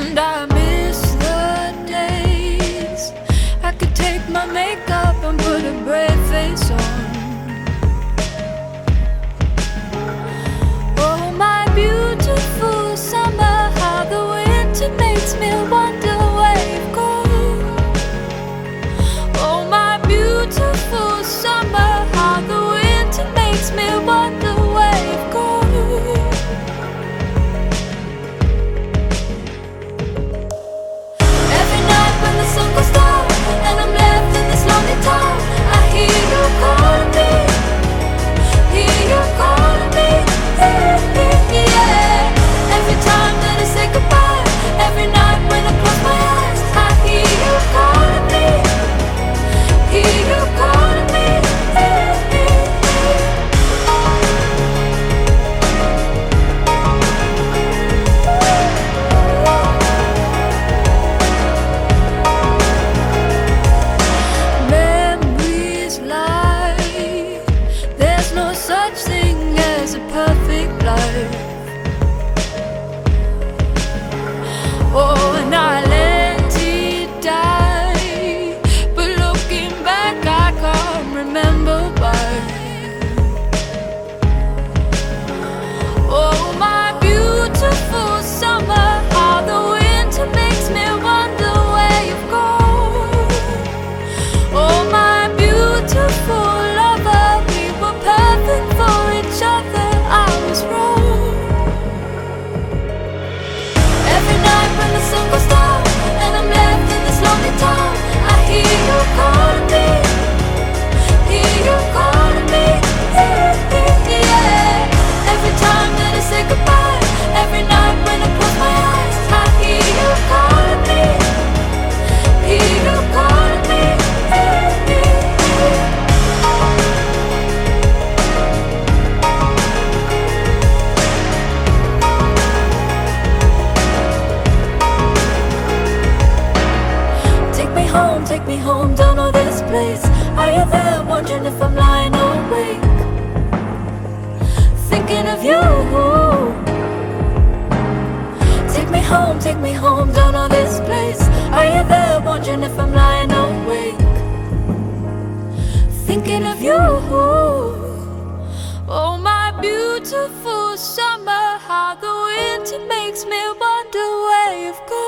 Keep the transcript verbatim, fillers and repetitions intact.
And I miss the days I could take my makeup and put a brave face on. Oh, my beautiful summer, how the winter makes me wonder where you've gone. Oh, my beautiful summer, how the winter makes me wonder where you've gone. Every night when the sun goes down and I'm left in this lonely town, I hear you calling me, hear you calling me, yeah, yeah. Every time that I say goodbye, every night when I close my eyes, I hear you calling me, hear you calling me, yeah, yeah. Memories lie, there's no such thing as a perfect life. Oh, and I let it die, but looking back I can't remember why. Oh, my beautiful summer, how the winter makes me wonder where you've gone. Oh, my beautiful lover, we were perfect for each other, I was wrong. Every night when the sun goes down and I'm left in this lonely town, I hear you calling me, hear you calling me, yeah, yeah, yeah. Every time that I say goodbye, every night when I close my eyes, I hear you calling me, hear you calling me, yeah, yeah, yeah. Take me home, take me home, don't know this place. Are you there, wondering if I'm lying awake, thinking of you? Take me home, take me home, don't know this place. Are you there, wondering if I'm lying awake, thinking of you? Oh, my beautiful summer, how the winter makes me wonder where you've gone.